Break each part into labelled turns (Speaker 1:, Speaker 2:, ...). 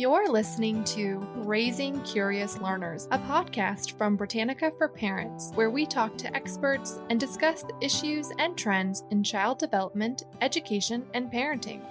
Speaker 1: You're listening to Raising Curious Learners, a podcast from Britannica for Parents, where we talk to experts and discuss the issues and trends in child development, education, and parenting.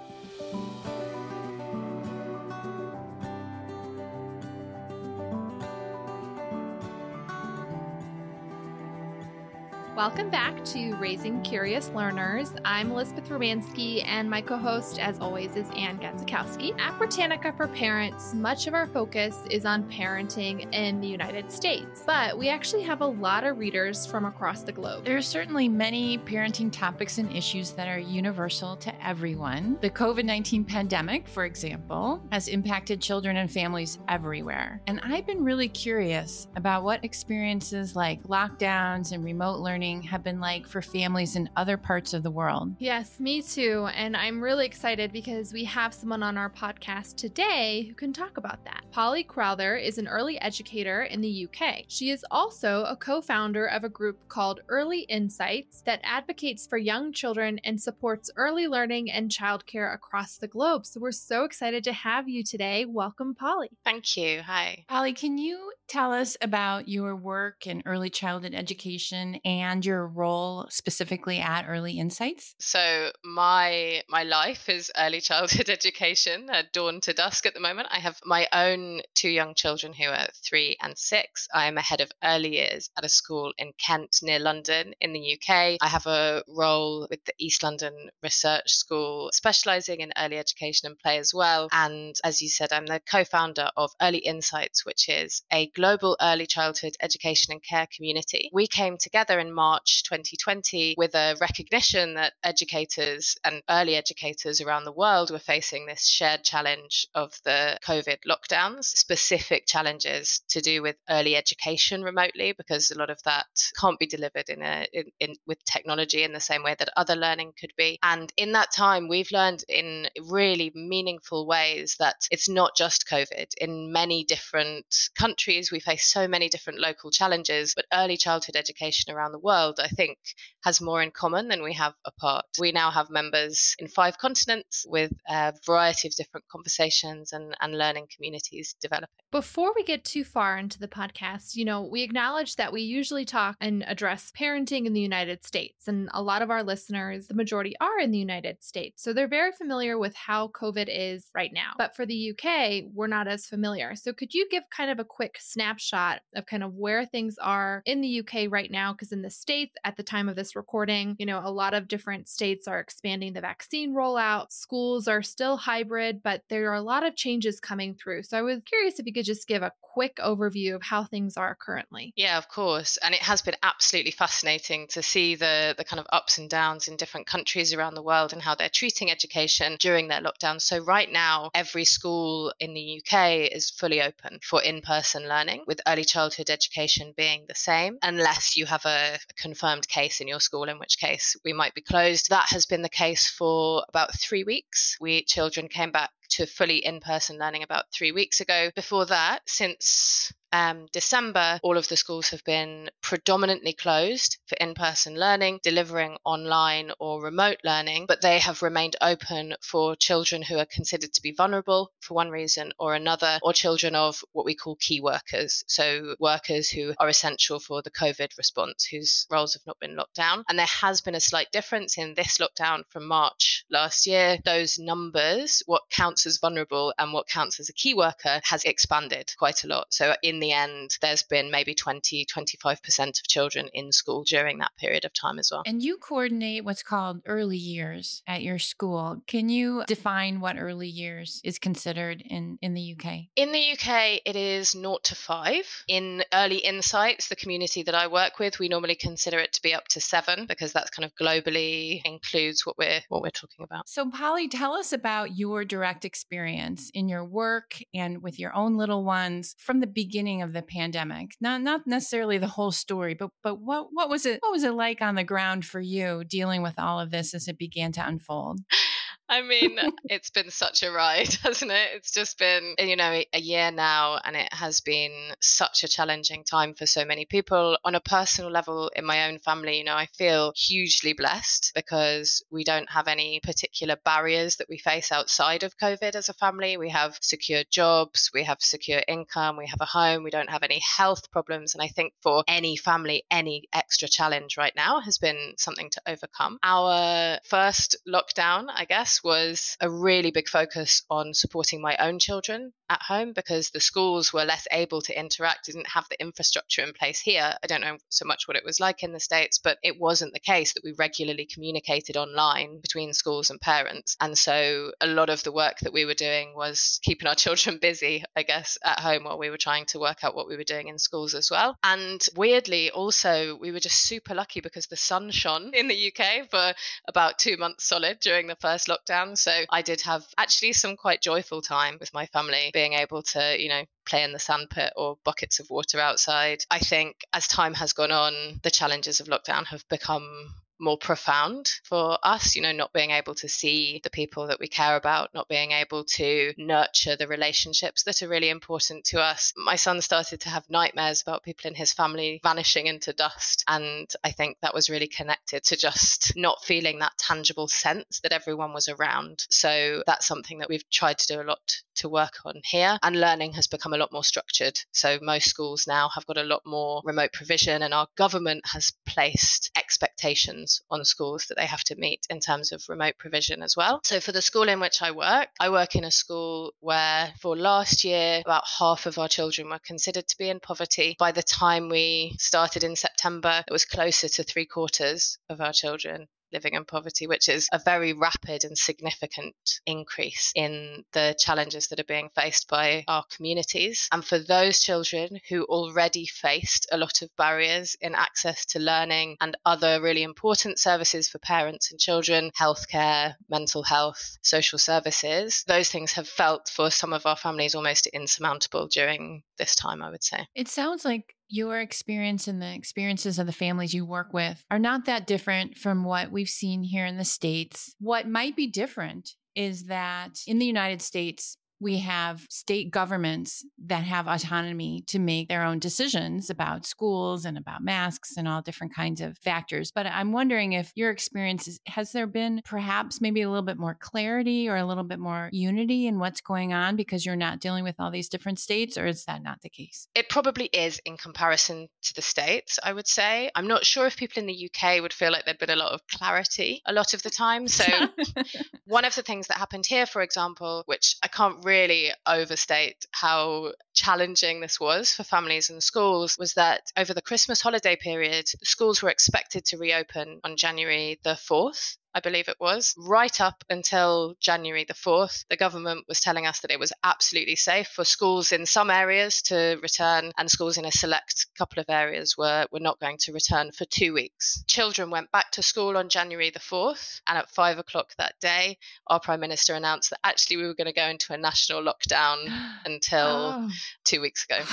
Speaker 1: Welcome back to Raising Curious Learners. I'm Elizabeth Romansky, and my co-host, as always, is Ann Gatzikowski. At Britannica for Parents, much of our focus is on parenting in the United States, but we actually have a lot of readers from across the globe.
Speaker 2: There are certainly many parenting topics and issues that are universal to everyone. The COVID-19 pandemic, for example, has impacted children and families everywhere. And I've been really curious about what experiences like lockdowns and remote learning have been like for families in other parts of the world.
Speaker 1: Yes, me too. And I'm really excited because we have someone on our podcast today who can talk about that. Polly Crowther is an early educator in the UK. She is also a co-founder of a group called Early Insights that advocates for young children and supports early learning and childcare across the globe. So we're so excited to have you today. Welcome, Polly.
Speaker 3: Thank you. Hi.
Speaker 2: Polly, can you tell us about your work in early childhood education and your role specifically at Early Insights?
Speaker 3: So my life is early childhood education, dawn to dusk at the moment. I have my own two young children who are 3 and 6. I am a head of early years at a school in Kent near London in the UK. I have a role with the East London Research School, specialising in early education and play as well. And as you said, I'm the co-founder of Early Insights, which is a global early childhood education and care community. We came together in March 2020 with a recognition that educators and early educators around the world were facing this shared challenge of the COVID lockdowns, specific challenges to do with early education remotely, because a lot of that can't be delivered with technology in the same way that other learning could be. And in that time, we've learned in really meaningful ways that it's not just COVID. In many different countries, we face so many different local challenges, but early childhood education around the world, I think, has more in common than we have apart. We now have members in 5 continents with a variety of different conversations and learning communities developing.
Speaker 1: Before we get too far into the podcast, we acknowledge that we usually talk and address parenting in the United States. And a lot of our listeners, the majority are in the United States. So they're very familiar with how COVID is right now. But for the UK, we're not as familiar. So could you give kind of a quick snapshot of kind of where things are in the UK right now? Because in the States, at the time of this recording, a lot of different states are expanding the vaccine rollout. Schools are still hybrid, but there are a lot of changes coming through. So I was curious if you could just give a quick overview of how things are currently.
Speaker 3: Yeah, of course. And it has been absolutely fascinating to see the kind of ups and downs in different countries around the world and how they're treating education during their lockdown. So right now, every school in the UK is fully open for in-person learning, with early childhood education being the same, unless you have a confirmed case in your school, in which case we might be closed. That has been the case for about 3 weeks. Children came back to fully in-person learning about 3 weeks ago. Before that, since December, all of the schools have been predominantly closed for in-person learning, delivering online or remote learning, but they have remained open for children who are considered to be vulnerable for one reason or another, or children of what we call key workers, so workers who are essential for the COVID response, whose roles have not been locked down. And there has been a slight difference in this lockdown from March last year. Those numbers, what counts as vulnerable and what counts as a key worker, has expanded quite a lot. So in the end, there's been maybe 20-25% of children in school during that period of time as well.
Speaker 2: And you coordinate what's called early years at your school. Can you define what early years is considered in the UK?
Speaker 3: In the UK, it is 0 to 5. In Early Insights, the community that I work with, we normally consider it to be up to 7, because that's kind of globally includes what we're talking about.
Speaker 2: So Polly, tell us about your direct experience in your work and with your own little ones from the beginning of the pandemic. Not necessarily the whole story, but what was it like on the ground for you dealing with all of this as it began to unfold?
Speaker 3: I mean, it's been such a ride, hasn't it? It's just been, a year now, and it has been such a challenging time for so many people. On a personal level, in my own family, I feel hugely blessed because we don't have any particular barriers that we face outside of COVID as a family. We have secure jobs, we have secure income, we have a home, we don't have any health problems. And I think for any family, any extra challenge right now has been something to overcome. Our first lockdown, I guess, was a really big focus on supporting my own children at home because the schools were less able to interact, didn't have the infrastructure in place here. I don't know so much what it was like in the States, but it wasn't the case that we regularly communicated online between schools and parents. And so a lot of the work that we were doing was keeping our children busy, I guess, at home while we were trying to work out what we were doing in schools as well. And weirdly, also, we were just super lucky because the sun shone in the UK for about 2 months solid during the first lockdown. So I did have actually some quite joyful time with my family, being able to, play in the sandpit or buckets of water outside. I think as time has gone on, the challenges of lockdown have become more profound for us, not being able to see the people that we care about, not being able to nurture the relationships that are really important to us. My son started to have nightmares about people in his family vanishing into dust. And I think that was really connected to just not feeling that tangible sense that everyone was around. So that's something that we've tried to do a lot to work on here. And learning has become a lot more structured. So most schools now have got a lot more remote provision, and our government has placed expectations on schools that they have to meet in terms of remote provision as well. So for the school in which I work in a school where for last year, about half of our children were considered to be in poverty. By the time we started in September, it was closer to 3/4 of our children living in poverty, which is a very rapid and significant increase in the challenges that are being faced by our communities. And for those children who already faced a lot of barriers in access to learning and other really important services for parents and children, healthcare, mental health, social services, those things have felt for some of our families almost insurmountable during this time, I would say.
Speaker 2: It sounds like your experience and the experiences of the families you work with are not that different from what we've seen here in the States. What might be different is that in the United States, we have state governments that have autonomy to make their own decisions about schools and about masks and all different kinds of factors. But I'm wondering if your experience, has there been perhaps maybe a little bit more clarity or a little bit more unity in what's going on because you're not dealing with all these different states, or is that not the case?
Speaker 3: It probably is in comparison to the States, I would say. I'm not sure if people in the UK would feel like there'd been a lot of clarity a lot of the time. So one of the things that happened here, for example, which I can't really overstate how challenging this was for families and schools, was that over the Christmas holiday period, schools were expected to reopen on January the 4th. I believe it was. Right up until January the 4th, the government was telling us that it was absolutely safe for schools in some areas to return, and schools in a select couple of areas were not going to return for 2 weeks. Children went back to school on January the 4th, and at 5 o'clock that day, our Prime Minister announced that actually we were going to go into a national lockdown until 2 weeks ago.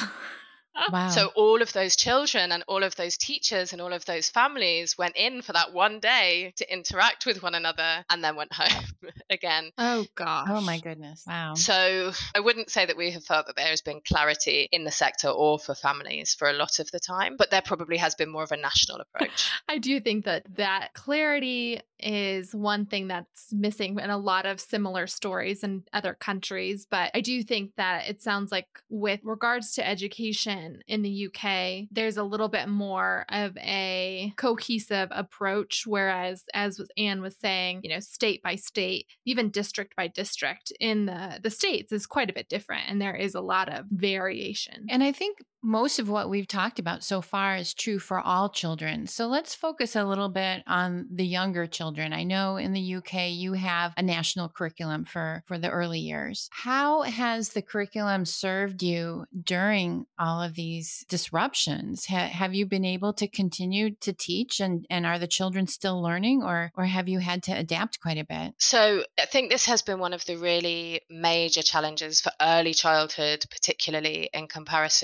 Speaker 2: Wow.
Speaker 3: So all of those children and all of those teachers and all of those families went in for that one day to interact with one another and then went home again.
Speaker 1: Oh, gosh.
Speaker 2: Oh, my goodness. Wow.
Speaker 3: So I wouldn't say that we have felt that there has been clarity in the sector or for families for a lot of the time, but there probably has been more of a national approach.
Speaker 1: I do think that clarity is one thing that's missing in a lot of similar stories in other countries. But I do think that it sounds like with regards to education in the UK, there's a little bit more of a cohesive approach. Whereas, as Anne was saying, state by state, even district by district in the States is quite a bit different. And there is a lot of variation.
Speaker 2: And I think most of what we've talked about so far is true for all children. So let's focus a little bit on the younger children. I know in the UK, you have a national curriculum for the early years. How has the curriculum served you during all of these disruptions? Have you been able to continue to teach and are the children still learning or have you had to adapt quite a bit?
Speaker 3: So I think this has been one of the really major challenges for early childhood, particularly in comparison to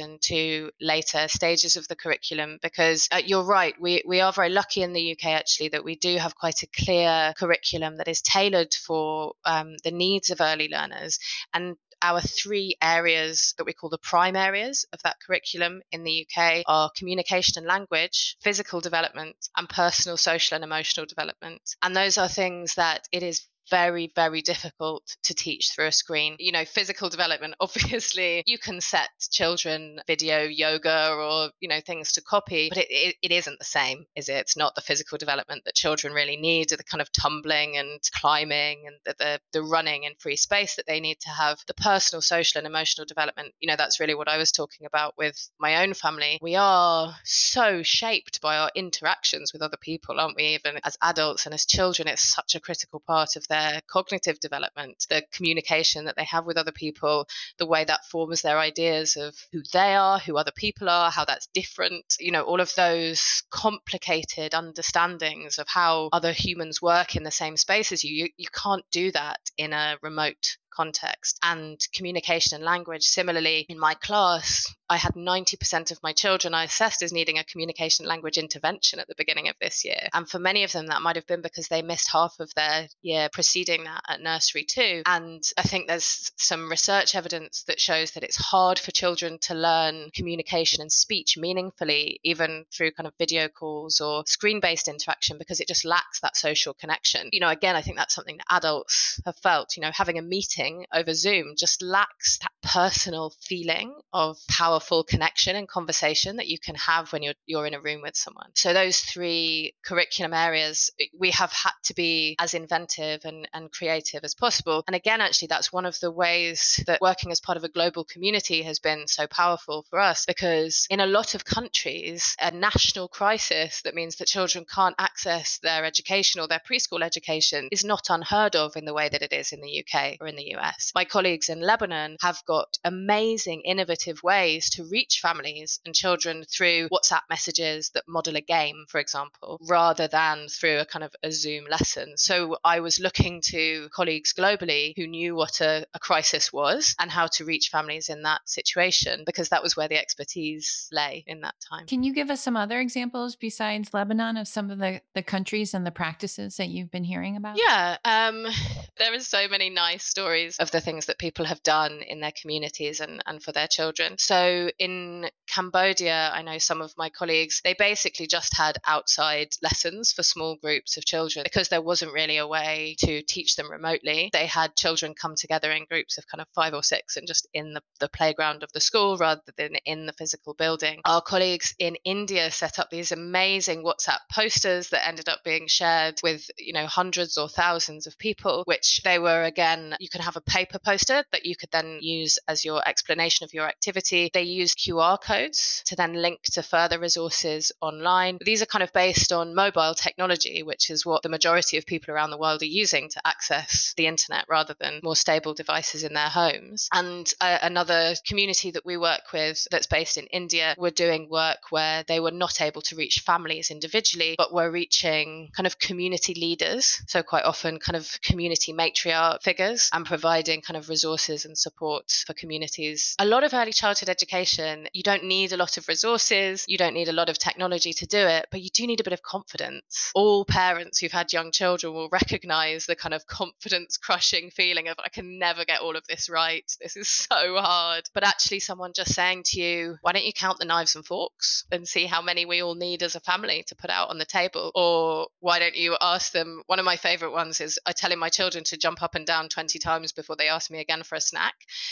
Speaker 3: into later stages of the curriculum, because you're right, we are very lucky in the UK actually that we do have quite a clear curriculum that is tailored for the needs of early learners. And our 3 areas that we call the prime areas of that curriculum in the UK are communication and language, physical development, and personal, social, and emotional development. And those are things that it is very, very difficult to teach through a screen. You know, physical development, obviously you can set children video yoga or, you know, things to copy, but it isn't the same, is it? It's not the physical development that children really need, the kind of tumbling and climbing and the running in free space that they need to have. The personal, social, and emotional development, you know, that's really what I was talking about with my own family. We are so shaped by our interactions with other people, aren't we? Even as adults and as children, it's such a critical part of their cognitive development, the communication that they have with other people, the way that forms their ideas of who they are, who other people are, how that's different, you know, all of those complicated understandings of how other humans work in the same space as you can't do that in a remote context. And communication and language, similarly, in my class, I had 90% of my children I assessed as needing a communication language intervention at the beginning of this year. And for many of them, that might have been because they missed half of their year preceding that at nursery too. And I think there's some research evidence that shows that it's hard for children to learn communication and speech meaningfully, even through kind of video calls or screen-based interaction, because it just lacks that social connection. You know, again, I think that's something that adults have felt, you know, having a meeting over Zoom just lacks that personal feeling of powerful connection and conversation that you can have when you're in a room with someone. So those 3 curriculum areas, we have had to be as inventive and creative as possible. And again, actually, that's one of the ways that working as part of a global community has been so powerful for us, because in a lot of countries, a national crisis that means that children can't access their education or their preschool education is not unheard of in the way that it is in the UK or in the US. My colleagues in Lebanon have got amazing, innovative ways to reach families and children through WhatsApp messages that model a game, for example, rather than through a kind of a Zoom lesson. So I was looking to colleagues globally who knew what a crisis was and how to reach families in that situation, because that was where the expertise lay in that time.
Speaker 2: Can you give us some other examples besides Lebanon of some of the countries and the practices that you've been hearing about?
Speaker 3: Yeah, there are so many nice stories of the things that people have done in their communities and for their children. So in Cambodia, I know some of my colleagues, they basically just had outside lessons for small groups of children because there wasn't really a way to teach them remotely. They had children come together in groups of kind of 5 or 6 and just in the playground of the school rather than in the physical building. Our colleagues in India set up these amazing WhatsApp posters that ended up being shared with, you know, hundreds or thousands of people, which they were, again, you can have a paper poster that you could then use as your explanation of your activity. They used QR codes to then link to further resources online. These are kind of based on mobile technology, which is what the majority of people around the world are using to access the internet rather than more stable devices in their homes. And another community that we work with that's based in India were doing work where they were not able to reach families individually, but were reaching kind of community leaders. So quite often kind of community matriarch figures, and providing kind of resources and support for communities. A lot of early childhood education, you don't need a lot of resources, you don't need a lot of technology to do it, but you do need a bit of confidence. All parents who've had young children will recognize the kind of confidence crushing feeling of, I can never get all of this right, this is so hard. But actually someone just saying to you, why don't you count the knives and forks and see how many we all need as a family to put out on the table? Or why don't you ask them, one of my favorite ones is I tell my children to jump up and down 20 times before they ask me again for a snack,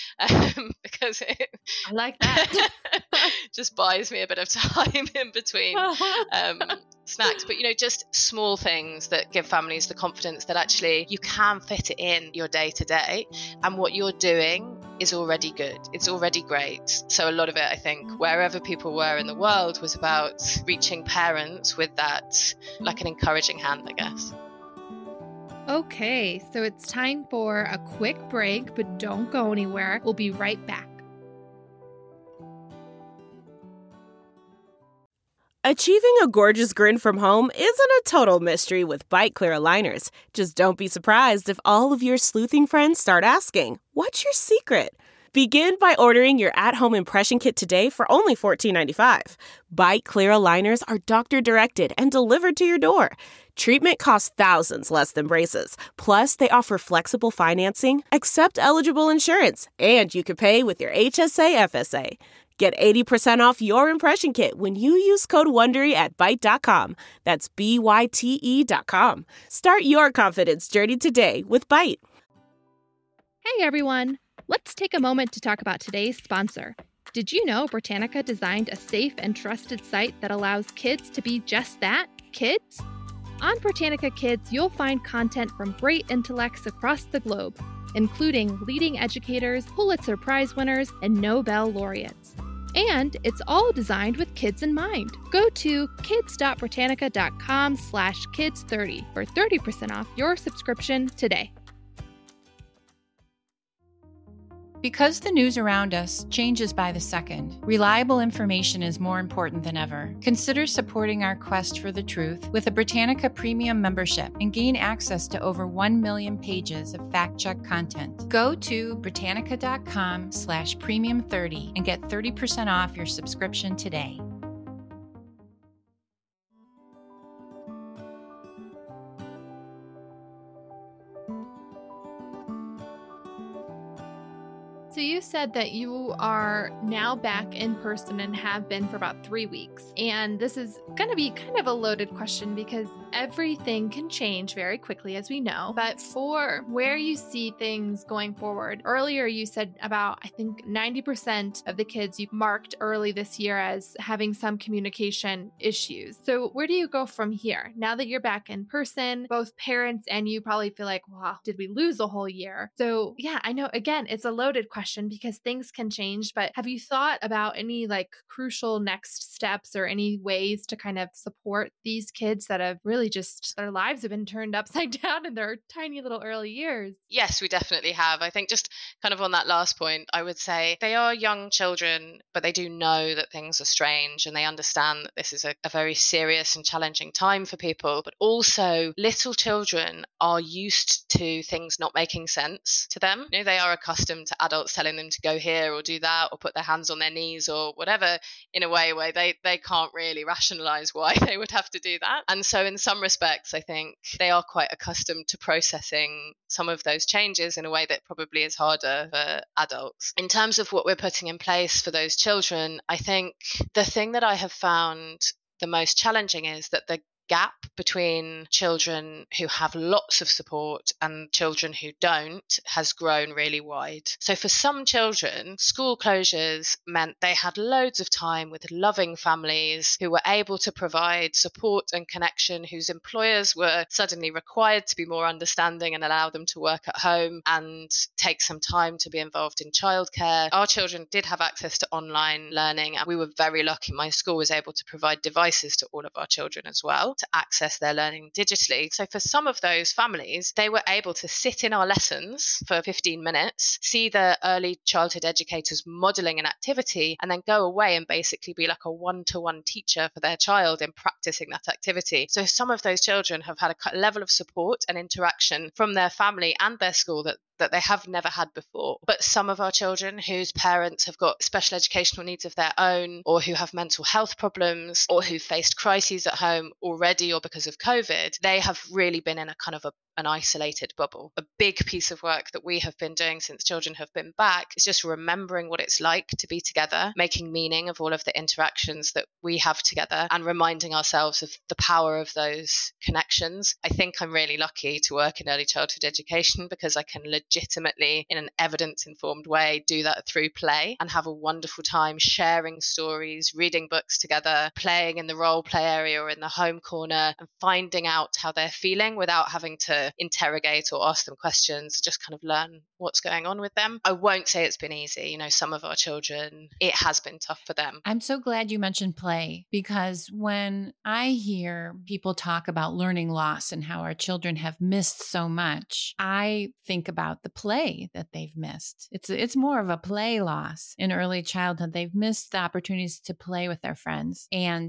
Speaker 3: because
Speaker 1: I like that.
Speaker 3: just buys me a bit of time in between snacks. But, you know, just small things that give families the confidence that actually you can fit it in your day to day, and what you're doing is already good. It's already great. So a lot of it, I think, wherever people were in the world, was about reaching parents with that, like an encouraging hand, I guess.
Speaker 1: Okay, so it's time for a quick break, but don't go anywhere. We'll be right back.
Speaker 4: Achieving a gorgeous grin from home isn't a total mystery with Bite Clear aligners. Just don't be surprised if all of your sleuthing friends start asking, "What's your secret?" Begin by ordering your at-home impression kit today for only $14.95. Byte Clear aligners are doctor-directed and delivered to your door. Treatment costs thousands less than braces. Plus, they offer flexible financing, accept eligible insurance, and you can pay with your HSA FSA. Get 80% off your impression kit when you use code WONDERY at Byte.com. That's BYTE.com. Start your confidence journey today with Byte.
Speaker 1: Hey everyone! Let's take a moment to talk about today's sponsor. Did you know Britannica designed a safe and trusted site that allows kids to be just that, kids? On Britannica Kids, you'll find content from great intellects across the globe, including leading educators, Pulitzer Prize winners, and Nobel laureates. And it's all designed with kids in mind. Go to kids.britannica.com/kids30 for 30% off your subscription today.
Speaker 2: Because the news around us changes by the second, reliable information is more important than ever. Consider supporting our quest for the truth with a Britannica Premium membership and gain access to over 1 million pages of fact-check content. Go to Britannica.com/premium30 and get 30% off your subscription today.
Speaker 1: So you said that you are now back in person and have been for about 3 weeks. And this is going to be kind of a loaded question because everything can change very quickly, as we know. But for where you see things going forward, earlier you said about, I think, 90% of the kids you marked early this year as having some communication issues. So where do you go from here? Now that you're back in person, both parents and you probably feel like, wow, did we lose a whole year? So yeah, I know, again, it's a loaded question because things can change, but have you thought about any crucial next steps or any ways to kind of support these kids that have really just, their lives have been turned upside down in their tiny little early years?
Speaker 3: Yes, we definitely have. I think just kind of on that last point, I would say they are young children, but they do know that things are strange and they understand that this is a very serious and challenging time for people. But also, little children are used to things not making sense to them. You know, they are accustomed to adults telling them to go here or do that or put their hands on their knees or whatever in a way where they can't really rationalize why they would have to do that. And so in some respects, I think they are quite accustomed to processing some of those changes in a way that probably is harder for adults. In terms of what we're putting in place for those children, I think the thing that I have found the most challenging is that the gap between children who have lots of support and children who don't has grown really wide. So for some children, school closures meant they had loads of time with loving families who were able to provide support and connection, whose employers were suddenly required to be more understanding and allow them to work at home and take some time to be involved in childcare. Our children did have access to online learning, and we were very lucky. My school was able to provide devices to all of our children as well to access their learning digitally. So for some of those families, they were able to sit in our lessons for 15 minutes, see the early childhood educators modeling an activity, and then go away and basically be like a one-to-one teacher for their child in practicing that activity. So some of those children have had a level of support and interaction from their family and their school that they have never had before. But some of our children whose parents have got special educational needs of their own, or who have mental health problems, or who faced crises at home already or because of COVID, they have really been in a kind of an isolated bubble. A big piece of work that we have been doing since children have been back is just remembering what it's like to be together, making meaning of all of the interactions that we have together, and reminding ourselves of the power of those connections. I think I'm really lucky to work in early childhood education because I can legitimately, in an evidence-informed way, do that through play and have a wonderful time sharing stories, reading books together, playing in the role play area or in the home corner, and finding out how they're feeling without having to interrogate or ask them questions, just kind of learn what's going on with them. I won't say it's been easy. You know, some of our children, it has been tough for them.
Speaker 2: I'm so glad you mentioned play, because when I hear people talk about learning loss and how our children have missed so much, I think about the play that they've missed. It's more of a play loss in early childhood. They've missed the opportunities to play with their friends. And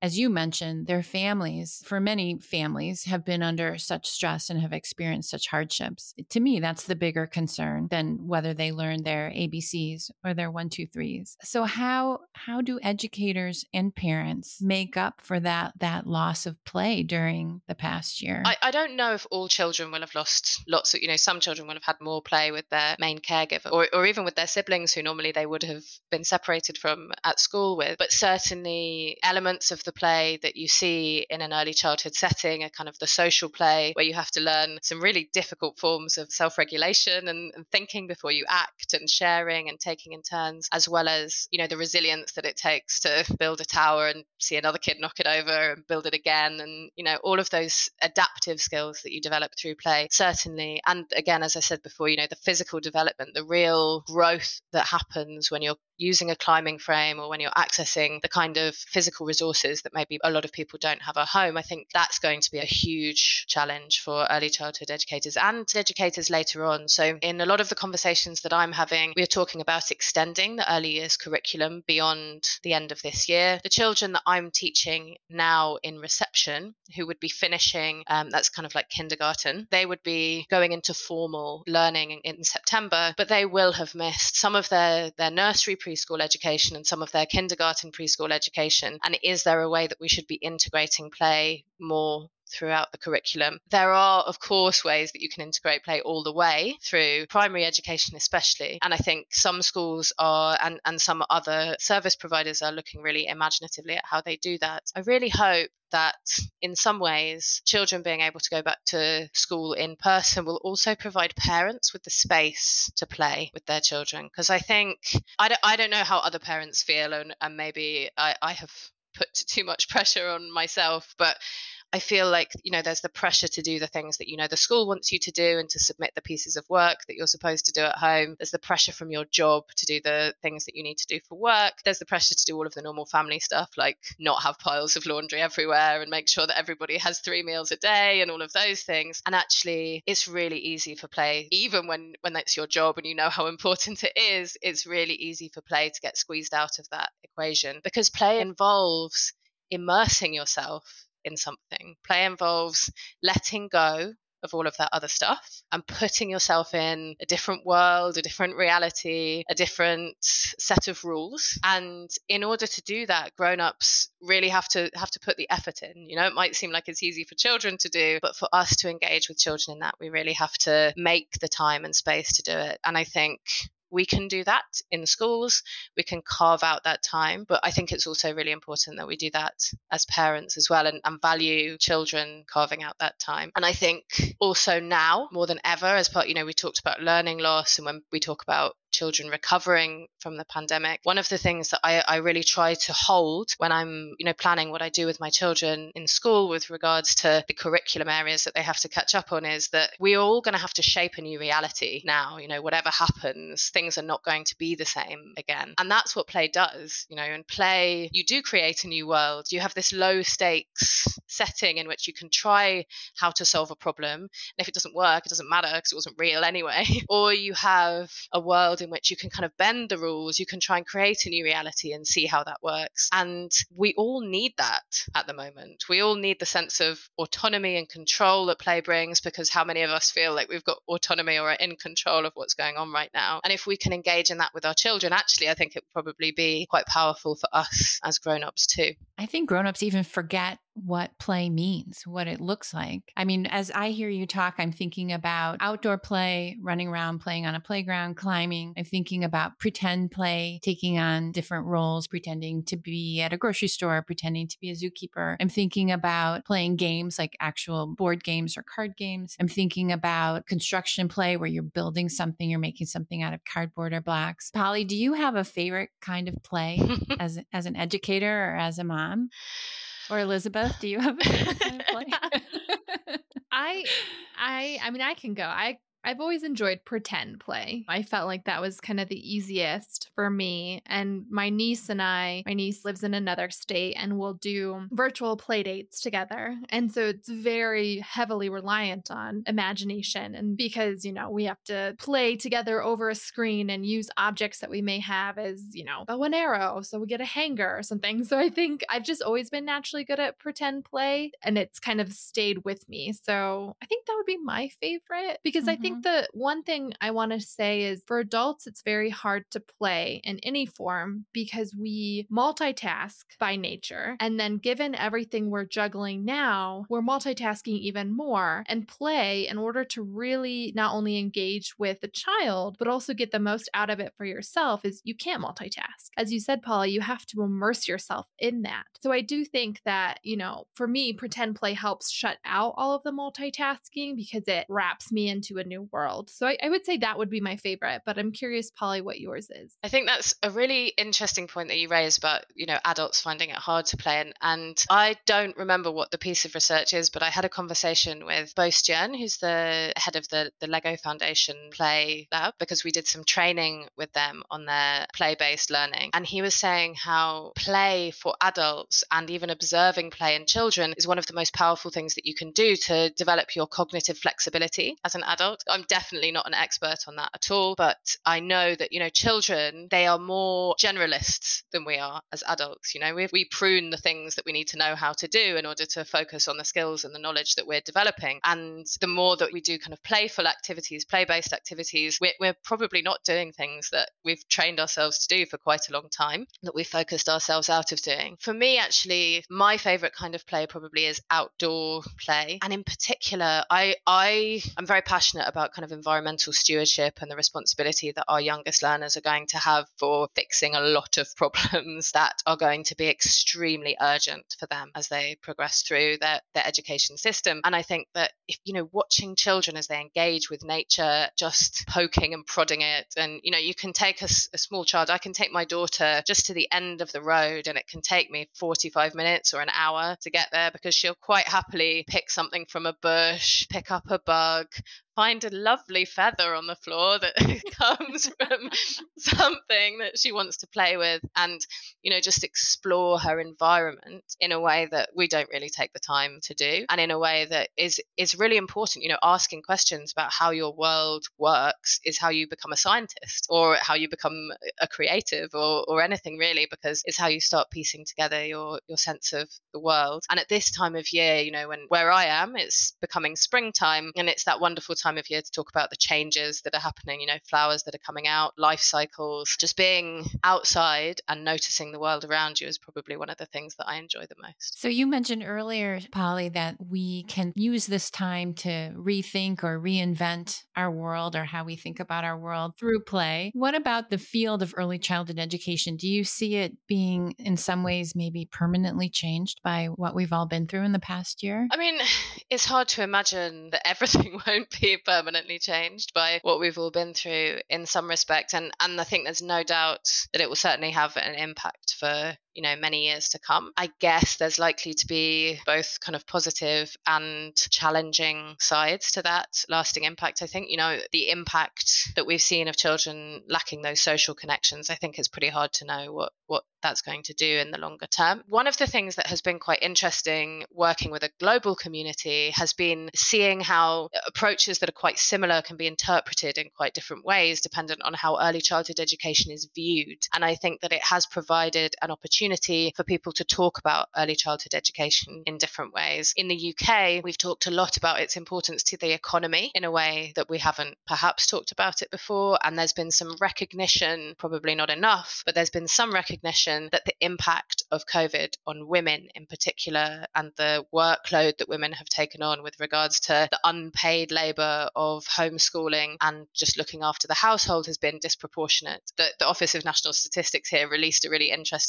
Speaker 2: as you mentioned, their families, for many families, have been under such stress and have experienced such hardships. To me, that's the bigger concern than whether they learn their ABCs or their 1, 2, 3s. So how do educators and parents make up for that loss of play during the past year?
Speaker 3: I don't know if all children will have lost lots of, some children will have had more play with their main caregiver or even with their siblings who normally they would have been separated from at school with. But certainly elements of the play that you see in an early childhood setting are kind of the social play where you have to learn some really difficult forms of self-regulation and thinking before you act and sharing and taking in turns, as well as, the resilience that it takes to build a tower and see another kid knock it over and build it again. And, all of those adaptive skills that you develop through play, certainly. And again, as I said before, the physical development, the real growth that happens when you're using a climbing frame or when you're accessing the kind of physical resources that maybe a lot of people don't have at home. I think that's going to be a huge challenge for early childhood educators and educators later on. So in a lot of the conversations that I'm having, we're talking about extending the early years curriculum beyond the end of this year. The children that I'm teaching now in reception, who would be finishing, that's kind of like kindergarten, they would be going into formal learning in September, but they will have missed some of their nursery preschool education and some of their kindergarten preschool education. And is there a way that we should be integrating play more throughout the curriculum? There are, of course, ways that you can integrate play all the way through primary education especially. And I think some schools are, and some other service providers are looking really imaginatively at how they do that. I really hope that in some ways, children being able to go back to school in person will also provide parents with the space to play with their children. Because I think, I don't know how other parents feel, and maybe I have put too much pressure on myself, but I feel like, there's the pressure to do the things that, the school wants you to do and to submit the pieces of work that you're supposed to do at home. There's the pressure from your job to do the things that you need to do for work. There's the pressure to do all of the normal family stuff, like not have piles of laundry everywhere and make sure that everybody has 3 meals a day and all of those things. And actually, it's really easy for play, even when that's your job and you know how important it is, it's really easy for play to get squeezed out of that equation, because play involves immersing yourself in something. Play involves letting go of all of that other stuff and putting yourself in a different world, a different reality, a different set of rules. And in order to do that, grown-ups really have to put the effort in. It might seem like it's easy for children to do, but for us to engage with children in that, we really have to make the time and space to do it. And I think we can do that in schools. We can carve out that time. But I think it's also really important that we do that as parents as well and value children carving out that time. And I think also now, more than ever, as part, we talked about learning loss, and when we talk about children recovering from the pandemic, one of the things that I really try to hold when I'm, planning what I do with my children in school with regards to the curriculum areas that they have to catch up on is that we're all going to have to shape a new reality now. Whatever happens, things are not going to be the same again. And that's what play does. In play, you do create a new world. You have this low stakes setting in which you can try how to solve a problem. And if it doesn't work, it doesn't matter because it wasn't real anyway. Or you have a world in which you can kind of bend the rules, you can try and create a new reality and see how that works. And we all need that at the moment. We all need the sense of autonomy and control that play brings, because how many of us feel like we've got autonomy or are in control of what's going on right now? And if we can engage in that with our children, actually, I think it would probably be quite powerful for us as grown-ups too.
Speaker 2: I think grown-ups even forget what play means, what it looks like. I mean, as I hear you talk, I'm thinking about outdoor play, running around, playing on a playground, climbing. I'm thinking about pretend play, taking on different roles, pretending to be at a grocery store, pretending to be a zookeeper. I'm thinking about playing games like actual board games or card games. I'm thinking about construction play where you're building something, you're making something out of cardboard or blocks. Polly, do you have a favorite kind of play as an educator or as a mom? Or Elizabeth, do you have a favorite kind of play?
Speaker 1: I mean, I can go. I I've always enjoyed pretend play. I felt like that was kind of the easiest for me. And my niece lives in another state, and we'll do virtual play dates together. And so it's very heavily reliant on imagination. And because, we have to play together over a screen and use objects that we may have as, bow and arrow. So we get a hanger or something. So I think I've just always been naturally good at pretend play, and it's kind of stayed with me. So I think that would be my favorite, because I think the one thing I want to say is for adults, it's very hard to play in any form because we multitask by nature. And then given everything we're juggling now, we're multitasking even more. And play, in order to really not only engage with the child, but also get the most out of it for yourself, is you can't multitask. As you said, Paula, you have to immerse yourself in that. So I do think that, for me, pretend play helps shut out all of the multitasking because it wraps me into a new world. So I would say that would be my favorite, but I'm curious, Polly, what yours is.
Speaker 3: I think that's a really interesting point that you raised about, adults finding it hard to play. And I don't remember what the piece of research is, but I had a conversation with Bo Stjern, who's the head of the Lego Foundation Play Lab, because we did some training with them on their play-based learning. And he was saying how play for adults and even observing play in children is one of the most powerful things that you can do to develop your cognitive flexibility as an adult. I'm definitely not an expert on that at all, but I know that, children, they are more generalists than we are as adults. We prune the things that we need to know how to do in order to focus on the skills and the knowledge that we're developing. And the more that we do kind of playful activities, play-based activities, we're probably not doing things that we've trained ourselves to do for quite a long time, that we've focused ourselves out of doing. For me, actually, my favorite kind of play probably is outdoor play. And in particular, I'm very passionate about kind of environmental stewardship and the responsibility that our youngest learners are going to have for fixing a lot of problems that are going to be extremely urgent for them as they progress through their education system. And I think that if, watching children as they engage with nature, just poking and prodding it, and, you can take a small child, I can take my daughter just to the end of the road and it can take me 45 minutes or an hour to get there, because she'll quite happily pick something from a bush, pick up a bug, find a lovely feather on the floor that comes from something that she wants to play with, and just explore her environment in a way that we don't really take the time to do, and in a way that is really important. Asking questions about how your world works is how you become a scientist, or how you become a creative, or anything really, because it's how you start piecing together your sense of the world. And at this time of year, where I am, it's becoming springtime, and it's that wonderful time of year to talk about the changes that are happening, flowers that are coming out, life cycles. Just being outside and noticing the world around you is probably one of the things that I enjoy the most.
Speaker 2: So you mentioned earlier, Polly, that we can use this time to rethink or reinvent our world or how we think about our world through play. What about the field of early childhood education? Do you see it being in some ways maybe permanently changed by what we've all been through in the past year?
Speaker 3: I mean, it's hard to imagine that everything won't be permanently changed by what we've all been through in some respect. And I think there's no doubt that it will certainly have an impact for many years to come. I guess there's likely to be both kind of positive and challenging sides to that lasting impact. I think, the impact that we've seen of children lacking those social connections, I think it's pretty hard to know what that's going to do in the longer term. One of the things that has been quite interesting working with a global community has been seeing how approaches that are quite similar can be interpreted in quite different ways dependent on how early childhood education is viewed. And I think that it has provided an opportunity for people to talk about early childhood education in different ways. In the UK, we've talked a lot about its importance to the economy in a way that we haven't perhaps talked about it before. And there's been some recognition, probably not enough, but there's been some recognition that the impact of COVID on women in particular, and the workload that women have taken on with regards to the unpaid labour of homeschooling and just looking after the household, has been disproportionate. The Office of National Statistics here released a really interesting report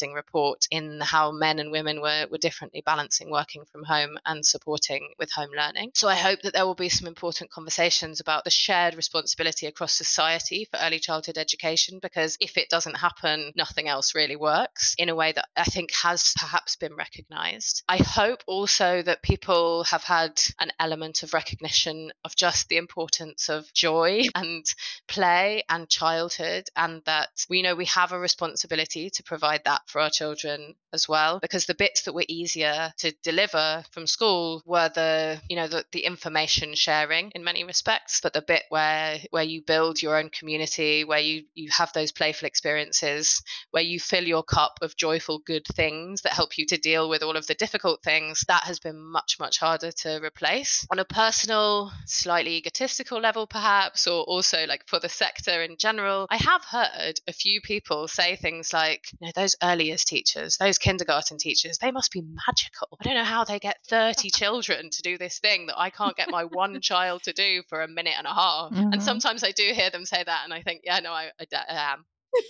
Speaker 3: support in how men and women were differently balancing working from home and supporting with home learning. So I hope that there will be some important conversations about the shared responsibility across society for early childhood education, because if it doesn't happen, nothing else really works, in a way that I think has perhaps been recognised. I hope also that people have had an element of recognition of just the importance of joy and play and childhood, and that we know we have a responsibility to provide that for our children as well, because the bits that were easier to deliver from school were the information sharing in many respects, but the bit where you build your own community, where you have those playful experiences, where you fill your cup of joyful good things that help you to deal with all of the difficult things, that has been much, much harder to replace. On a personal, slightly egotistical level perhaps, or also like for the sector in general, I have heard a few people say things like, those early years teachers, those kindergarten teachers, they must be magical. I don't know how they get 30 children to do this thing that I can't get my one child to do for a minute and a half. Mm-hmm. And sometimes I do hear them say that, and I think, I am.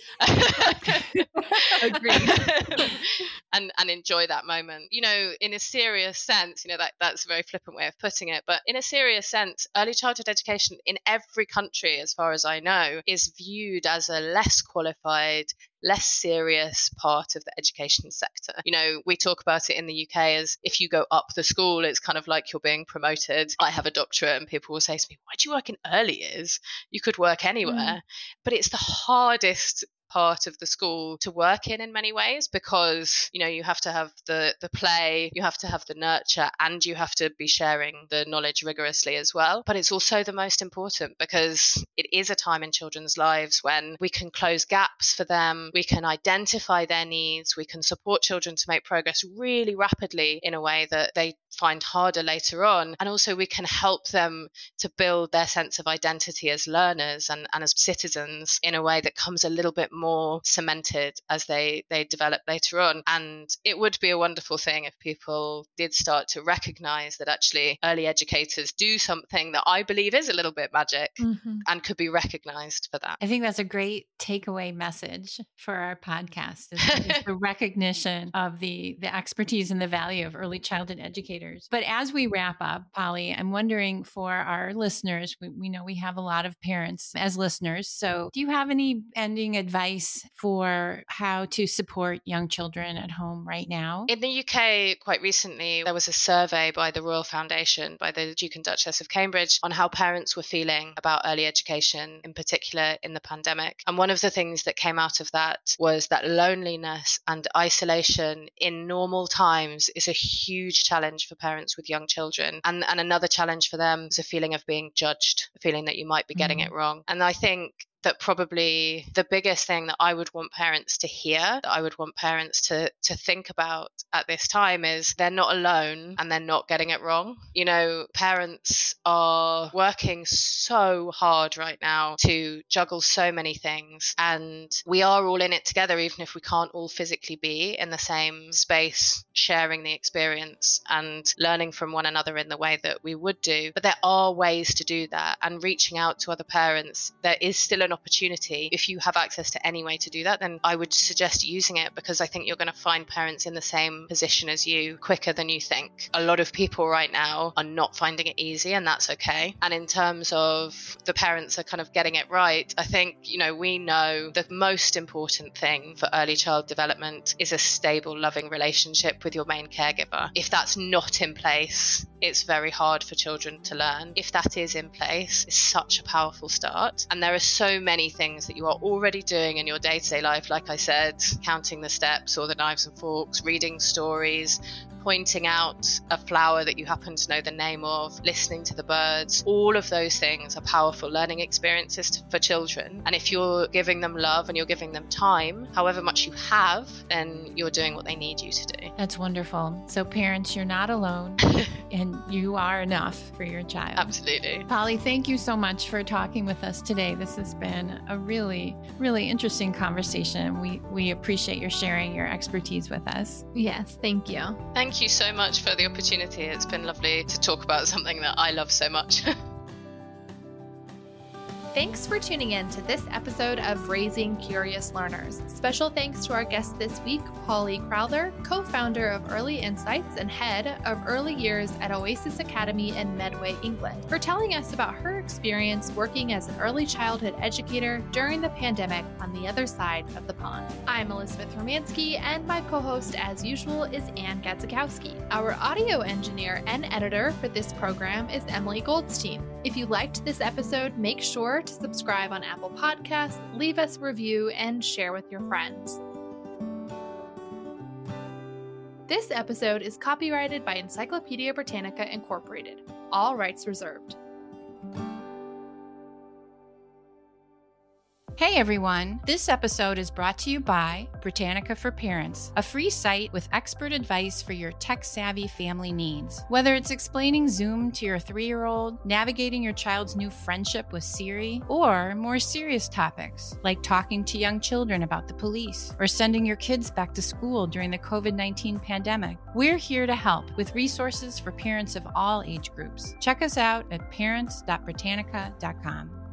Speaker 1: Agreed.
Speaker 3: and enjoy that moment. In a serious sense, that's a very flippant way of putting it, but in a serious sense, early childhood education in every country, as far as I know, is viewed as a less qualified, less serious part of the education sector. We talk about it in the UK as if you go up the school, it's kind of like you're being promoted. I have a doctorate and people will say to me, why do you work in early years? You could work anywhere. But it's the hardest part of the school to work in many ways, because you have to have the play, you have to have the nurture, and you have to be sharing the knowledge rigorously as well. But it's also the most important, because it is a time in children's lives when we can close gaps for them, we can identify their needs, we can support children to make progress really rapidly in a way that they find harder later on, and also we can help them to build their sense of identity as learners and as citizens in a way that comes a little bit more cemented as they develop later on. And it would be a wonderful thing if people did start to recognize that actually early educators do something that I believe is a little bit magic, and could be recognized for that.
Speaker 2: I think that's a great takeaway message for our podcast, is the recognition of the expertise and the value of early childhood educators. But as we wrap up, Polly, I'm wondering for our listeners, we know we have a lot of parents as listeners. So do you have any ending advice for how to support young children at home right now?
Speaker 3: In the UK, quite recently, there was a survey by the Royal Foundation, by the Duke and Duchess of Cambridge, on how parents were feeling about early education, in particular in the pandemic. And one of the things that came out of that was that loneliness and isolation in normal times is a huge challenge for parents with young children. And another challenge for them is a feeling of being judged, a feeling that you might be getting it wrong. And I think that probably the biggest thing that I would want parents to hear, that I would want parents to think about at this time, is they're not alone and they're not getting it wrong. Parents are working so hard right now to juggle so many things, and we are all in it together, even if we can't all physically be in the same space, sharing the experience and learning from one another in the way that we would do. But there are ways to do that, and reaching out to other parents, there is still an opportunity. If you have access to any way to do that, then I would suggest using it, because I think you're going to find parents in the same position as you quicker than you think. A lot of people right now are not finding it easy, and that's okay. And in terms of the parents are kind of getting it right, I think, we know the most important thing for early child development is a stable, loving relationship with your main caregiver. If that's not in place, it's very hard for children to learn. If that is in place, it's such a powerful start. And there are so many things that you are already doing in your day-to-day life, like I said, counting the steps or the knives and forks, reading stories, pointing out a flower that you happen to know the name of, listening to the birds. All of those things are powerful learning experiences for children. And if you're giving them love and you're giving them time, however much you have, then you're doing what they need you to do.
Speaker 2: That's wonderful. So parents, you're not alone and you are enough for your child.
Speaker 3: Absolutely.
Speaker 2: Polly, thank you so much for talking with us today. This has been a really, really interesting conversation. We appreciate your sharing your expertise with us.
Speaker 1: Yes, thank you.
Speaker 3: Thank you so much for the opportunity. It's been lovely to talk about something that I love so much.
Speaker 1: Thanks for tuning in to this episode of Raising Curious Learners. Special thanks to our guest this week, Polly Crowther, co-founder of Early Insights and head of Early Years at Oasis Academy in Medway, England, for telling us about her experience working as an early childhood educator during the pandemic on the other side of the pond. I'm Elizabeth Romanski, and my co-host, as usual, is Ann Gadzikowski. Our audio engineer and editor for this program is Emily Goldstein. If you liked this episode, make sure to subscribe on Apple Podcasts, leave us a review, and share with your friends. This episode is copyrighted by Encyclopedia Britannica Incorporated. All rights reserved.
Speaker 2: Hey everyone! This episode is brought to you by Britannica for Parents, a free site with expert advice for your tech-savvy family needs. Whether it's explaining Zoom to your 3-year-old, navigating your child's new friendship with Siri, or more serious topics like talking to young children about the police or sending your kids back to school during the COVID-19 pandemic, we're here to help with resources for parents of all age groups. Check us out at parents.britannica.com.